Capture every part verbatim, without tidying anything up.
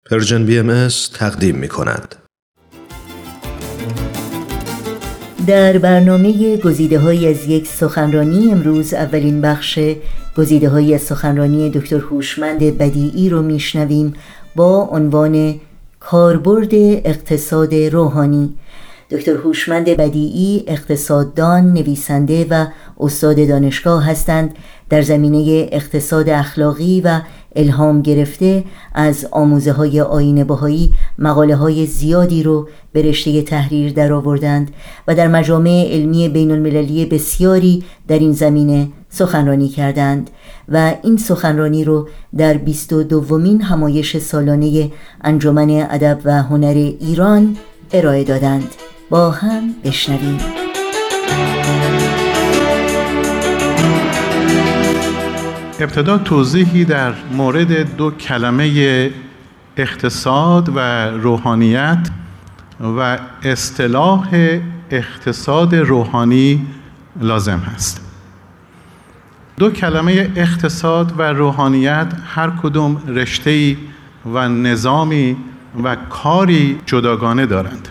پرژن بی ام اس تقدیم می کند. در برنامه گزیده‌هایی از یک سخنرانی امروز اولین بخش گزیده‌هایی از سخنرانی دکتر هوشمند بدیعی رو میشنویم با عنوان کاربرد اقتصاد روحانی. دکتر هوشمند بدیعی اقتصاددان، نویسنده و استاد دانشگاه هستند. در زمینه اقتصاد اخلاقی و الهام گرفته از آموزه‌های آیین بهایی مقاله‌های زیادی رو به رشته تحریر درآوردند و در مجامع علمی بین‌المللی بسیاری در این زمینه سخنرانی کردند و این سخنرانی رو در بیست و دومین همایش سالانه انجمن ادب و هنر ایران ارائه دادند. با هم بشنویم. ابتدا توضیحی در مورد دو کلمه اقتصاد و روحانیت و اصطلاح اقتصاد روحانی لازم هست. دو کلمه اقتصاد و روحانیت هر کدوم رشته‌ای و نظامی و کاری جداگانه دارند.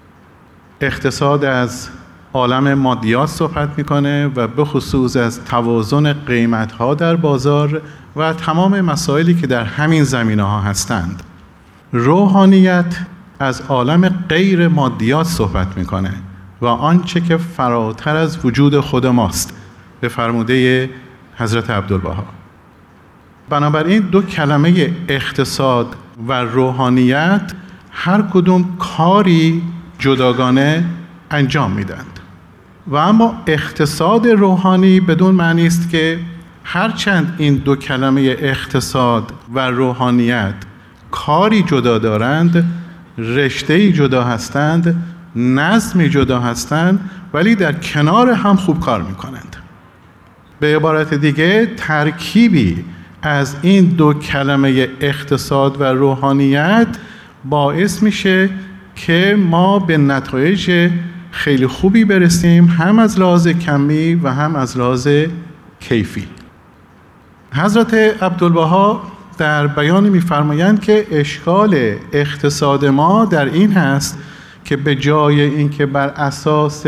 اقتصاد از عالم مادیات صحبت میکنه و به خصوص از توازن قیمت‌ها در بازار و تمام مسائلی که در همین زمینه‌ها هستند. روحانیت از عالم غیر مادیات صحبت میکنه و آنچه که فراتر از وجود خود ماست، به فرموده حضرت عبدالبها. بنابراین دو کلمه اقتصاد و روحانیت هر کدوم کاری جداگانه انجام میدند. و اما اقتصاد روحانی بدون معنی است که هرچند این دو کلمه اقتصاد و روحانیت کاری جدا دارند، رشته‌ای جدا هستند، نظمی جدا هستند، ولی در کنار هم خوب کار میکنند. به عبارت دیگه ترکیبی از این دو کلمه اقتصاد و روحانیت باعث میشه که ما به نتایج خیلی خوبی برسیم، هم از لحاظ کمی و هم از لحاظ کیفی. حضرت عبدالبها در بیان می‌فرمایند که اشکال اقتصاد ما در این هست که به جای اینکه بر اساس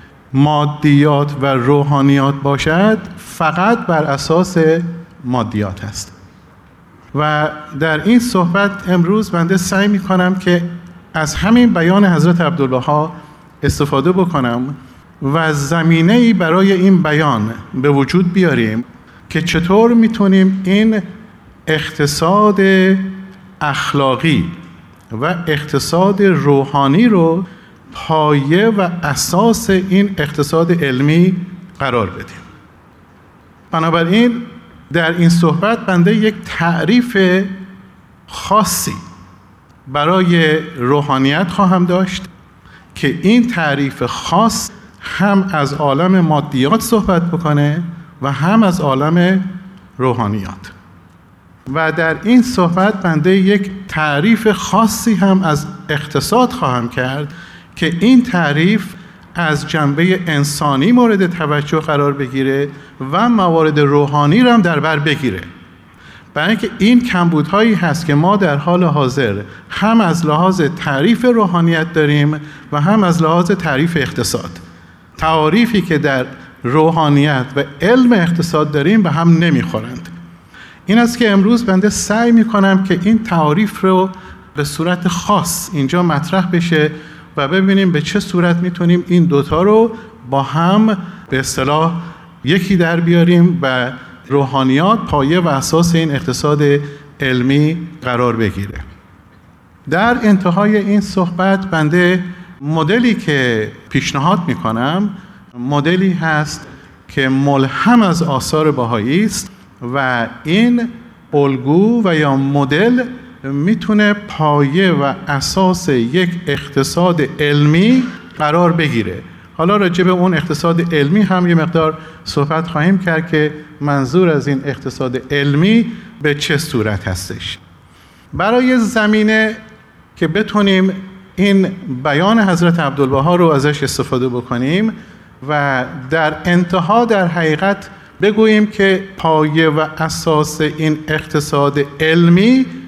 مادیات و روحانیات باشد، فقط بر اساس مادیات است. و در این صحبت امروز بنده سعی می‌کنم که از همین بیان حضرت عبدالبها استفاده بکنم و زمینه‌ای برای این بیان به وجود بیاریم که چطور میتونیم این اقتصاد اخلاقی و اقتصاد روحانی رو پایه و اساس این اقتصاد علمی قرار بدیم. بنابراین در این صحبت بنده یک تعریف خاصی برای روحانیت خواهم داشت که این تعریف خاص هم از عالم مادیات صحبت بکنه و هم از عالم روحانیات. و در این صحبت بنده یک تعریف خاصی هم از اقتصاد خواهم کرد که این تعریف از جنبه انسانی مورد توجه قرار بگیره و موارد روحانی رو هم در بر بگیره. برای اینکه این کمبودهایی هست که ما در حال حاضر هم از لحاظ تعریف روحانیت داریم و هم از لحاظ تعریف اقتصاد. تعاریفی که در روحانیت و علم اقتصاد داریم به هم نمیخورند. این است که امروز بنده سعی میکنم که این تعاریف رو به صورت خاص اینجا مطرح بشه و ببینیم به چه صورت میتونیم این دوتا رو با هم به اصطلاح یکی در بیاریم و روحانیات پایه و اساس این اقتصاد علمی قرار بگیره. در انتهای این صحبت بنده مدلی که پیشنهاد میکنم مدلی هست که ملهم از آثار بهایی است و این الگو و یا مدل میتونه پایه و اساس یک اقتصاد علمی قرار بگیره. حالا راجع به اون اقتصاد علمی هم یه مقدار صحبت خواهیم کرد که منظور از این اقتصاد علمی به چه صورت هستش. برای زمینه که بتونیم این بیان حضرت عبدالبها رو ازش استفاده بکنیم و در انتها در حقیقت بگوییم که پایه و اساس این اقتصاد علمی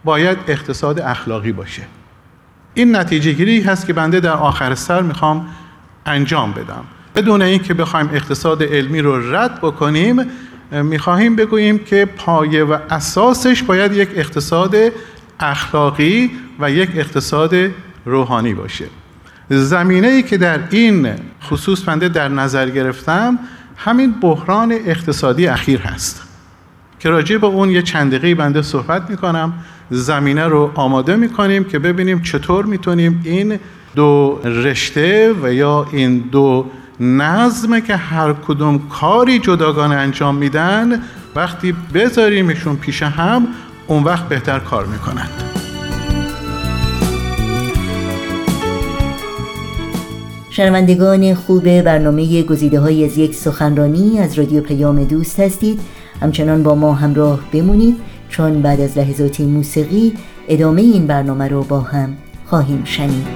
باید اقتصاد اخلاقی باشه. این نتیجه گیری هست که بنده در آخر سر میخوام انجام بدم. بدون اینکه بخوایم اقتصاد علمی رو رد بکنیم، میخواهیم بگوییم که پایه و اساسش باید یک اقتصاد اخلاقی و یک اقتصاد روحانی باشه. زمینه‌ای که در این خصوص بنده در نظر گرفتم همین بحران اقتصادی اخیر هست که راجع به اون یه چند دقیقه بنده صحبت میکنم. زمینه رو آماده میکنیم که ببینیم چطور میتونیم این دو رشته و یا این دو نظم که هر کدوم کاری جداگانه انجام میدن وقتی بذاریمشون پیش هم اون وقت بهتر کار میکنند. شنوندگان خوب برنامه گزیده‌های از یک سخنرانی از رادیو پیام دوست هستید. همچنان با ما همراه بمونید چون بعد از لحظاتی موسیقی ادامه این برنامه رو با هم خواهیم شنید.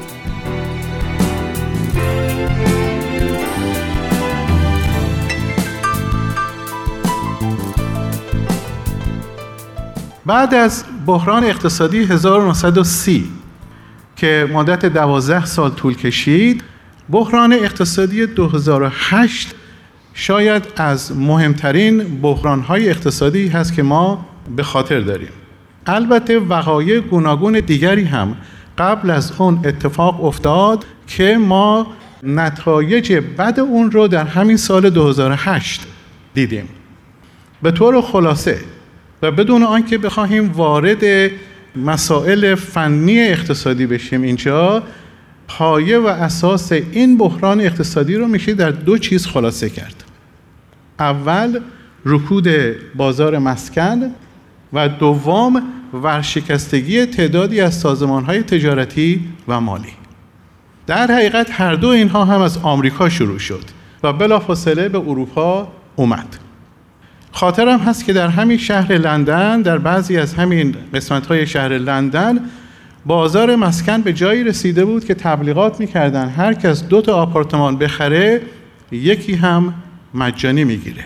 بعد از بحران اقتصادی هزار و نهصد و سی که مدت دوازده سال طول کشید، بحران اقتصادی دو هزار و هشت شاید از مهمترین بحران‌های اقتصادی هست که ما به خاطر داریم. البته وقایع گوناگون دیگری هم قبل از اون اتفاق افتاد که ما نتایج بد اون رو در همین سال دو هزار و هشت دیدیم. به طور خلاصه و بدون آنکه بخواهیم وارد مسائل فنی اقتصادی بشیم، اینجا پایه و اساس این بحران اقتصادی رو میشه در دو چیز خلاصه کرد. اول رکود بازار مسکن و دوم ورشکستگی تعدادی از سازمان‌های تجارتی و مالی. در حقیقت هر دو اینها هم از آمریکا شروع شد و بلافاصله به اروپا اومد. خاطرم هست که در همین شهر لندن، در بعضی از همین قسمت‌های شهر لندن، بازار مسکن به جایی رسیده بود که تبلیغات می‌کردن هر کس دو تا آپارتمان بخره یکی هم مجانی میگیره.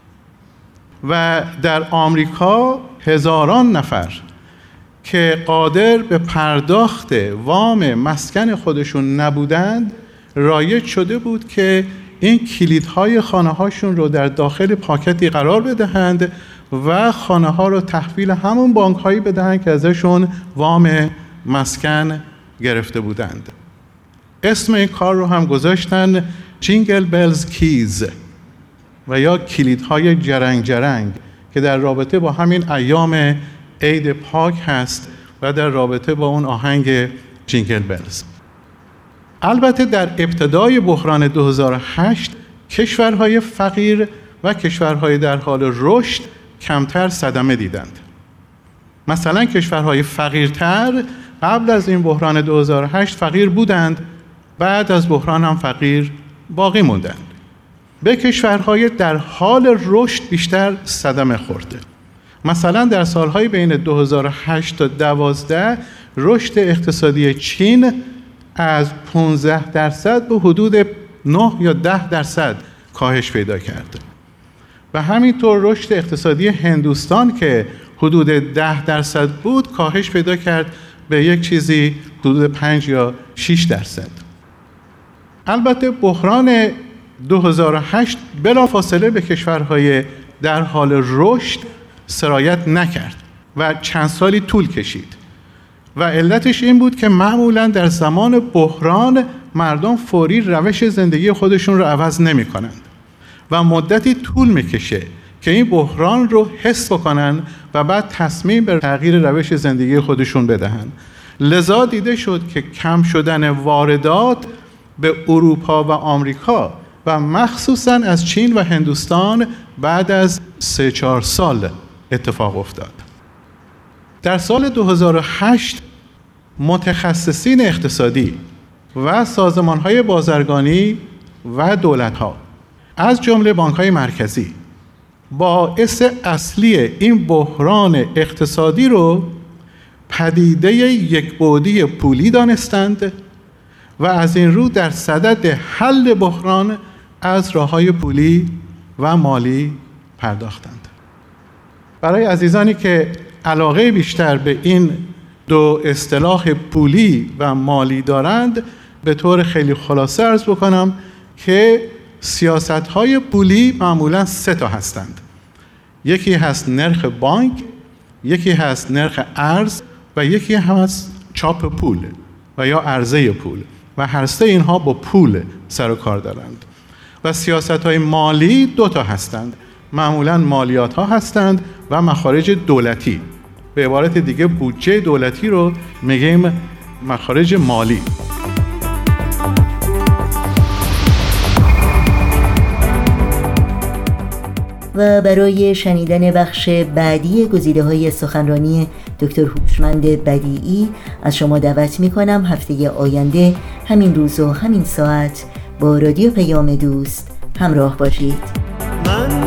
و در آمریکا هزاران نفر که قادر به پرداخت وام مسکن خودشون نبودند رایج شده بود که این کلیدهای خانه هاشون رو در داخل پاکتی قرار بدهند و خانه ها رو تحویل همون بانک هایی بدهند که ازشون وام مسکن گرفته بودند. اسم این کار رو هم گذاشتن جینگل بلز کیز و یا کلیدهای جرنگ جرنگ که در رابطه با همین ایام عید پاک هست و در رابطه با اون آهنگ جینگل بلز. البته در ابتدای بحران دو هزار و هشت کشورهای فقیر و کشورهای در حال رشد کمتر صدمه دیدند. مثلا کشورهای فقیرتر قبل از این بحران دو هزار و هشت فقیر بودند، بعد از بحران هم فقیر باقی موندند. به کشورهای در حال رشد بیشتر صدمه خورده. مثلا در سالهای بین دو هزار و هشت تا دوازده رشد اقتصادی چین از پانزده درصد به حدود نه یا ده درصد کاهش پیدا کرد و همینطور رشد اقتصادی هندوستان که حدود ده درصد بود کاهش پیدا کرد به یک چیزی حدود پنج یا شش درصد. البته بحران دو هزار و هشت بلافاصله به کشورهای در حال رشد سرایت نکرد و چند سالی طول کشید و علتش این بود که معمولاً در زمان بحران مردم فوری روش زندگی خودشون رو عوض نمی کنند و مدتی طول میکشه که این بحران رو حس بکنن و بعد تصمیم به تغییر روش زندگی خودشون بدهن. لذا دیده شد که کم شدن واردات به اروپا و آمریکا و مخصوصاً از چین و هندوستان بعد از سه چهار سال اتفاق افتاد. در سال دو هزار و هشت متخصصین اقتصادی و سازمان‌های بازرگانی و دولت‌ها از جمله بانک‌های مرکزی باعث اصلی این بحران اقتصادی رو پدیده یکبعدی پولی دانستند و از این رو در صدد حل بحران از راه‌های پولی و مالی پرداختند. برای عزیزانی که علاقه بیشتر به این دو اصطلاح پولی و مالی دارند، به طور خیلی خلاصه عرض بکنم که سیاست‌های پولی معمولاً سه تا هستند. یکی هست نرخ بانک، یکی هست نرخ ارز و یکی هست چاپ پول و یا عرضه پول و هر سه اینها با پول سر و کار دارند. و سیاست‌های مالی دو تا هستند، معمولاً مالیات‌ها هستند و مخارج دولتی. به عبارت دیگه بودجه دولتی رو میگیم مخارج مالی. و برای شنیدن بخش بعدی گزیده‌های سخنرانی دکتر هوشمند بدیعی از شما دعوت می‌کنم هفته آینده همین روز و همین ساعت با رادیو پیام دوست همراه باشید. من